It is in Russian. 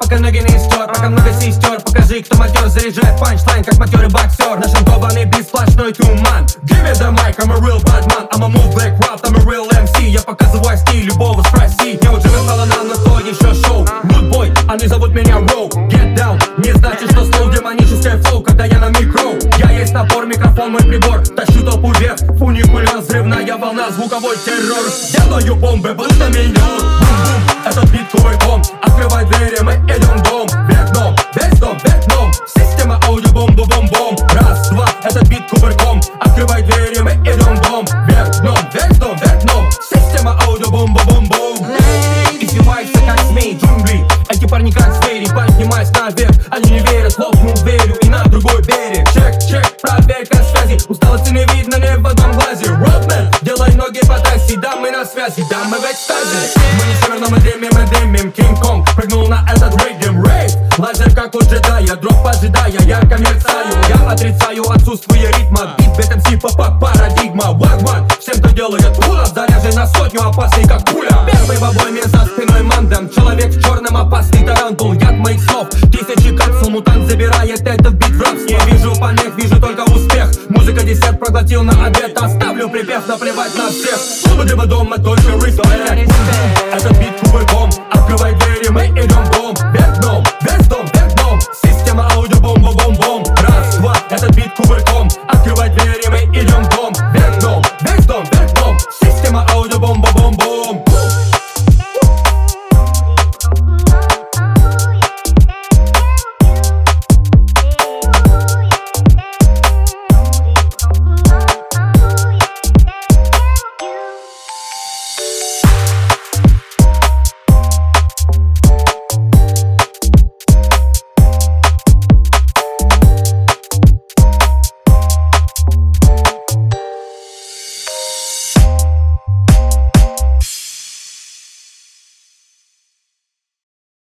пока ноги не истер, пока много сестер. Покажи, кто матер, заряжает панчлайн, как матерый боксер. Нашинкованный бит, сплошной туман. Give me the mic, I'm a real bad man. I'm a move like craft, I'm a real MC. Я показываю стиль, любого спроси. Неужели стало нам на то еще шоу? Good boy, они зовут меня Роу. Get down, не значит, что слоу, демоническое флоу, когда я на микро. Я есть напор, микрофон, мой прибор. Тащу толпу вверх, фуникулер, взрывная волна, звуковой террор. Делаю бомбы, будто миллион. Бум-бум, этот бит кувырком. Открывай двери, мы идем в дом. Вверх дном, весь дом, вверх дном. Система аудио, бомбу-бом-бом. Раз, два, этот бит кувырком. Открывай двери, мы идем в дом. Вверх дном, весь дом, вверх дном. Система аудио, бомбу-бом-бом. Издевается, как змей, джунгли. Эти парни как звери, поднимаясь наверх. Они не верят, хлопнул дверью и на другой берег. Чек, чек, проверка связи. Усталости не видно ни в одном глазе. Родмен, делай ноги по трассе. Да, мы на связи, да, мы в экстазе. Мы не северно, мы дымим. Кинг-Конг прыгнул на этот ритм. Рейв, лазер как у джедая. Дроп ожидая, ярко мерцаю. Я отрицаю отсутствие ритма. Бит, бит, поп, парадигма. Вагман, всем, кто делает улов. Заряжен на сотню, опасный как пуля. Первый в обойме за